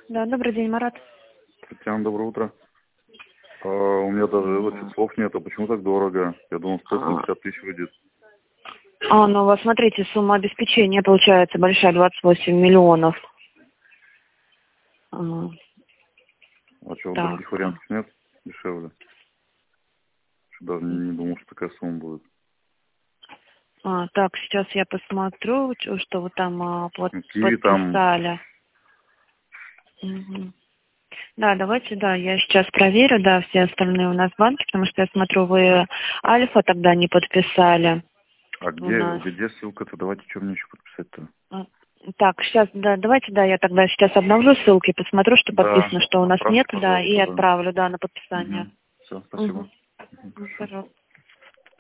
Да, добрый день, Марат. Татьяна, доброе утро. У меня даже слов нет. А почему так дорого? Я думал, 150 тысяч выйдет. Ну, у вас, смотрите, сумма обеспечения получается большая, 28 миллионов. А что, Так. других вариантов нет? Дешевле? Даже не думал, что такая сумма будет. Так, сейчас я посмотрю, что вы там Киви там... подписали. Угу. Да, давайте, я сейчас проверю, все остальные у нас банки, потому что я смотрю, вы Альфа тогда не подписали. А У нас. где ссылка-то? Давайте, что мне еще подписать-то? Так, сейчас, давайте, я тогда сейчас обновлю ссылки, посмотрю, что подписано, что у нас нет, и отправлю, на подписание. Все, спасибо. Пожалуйста.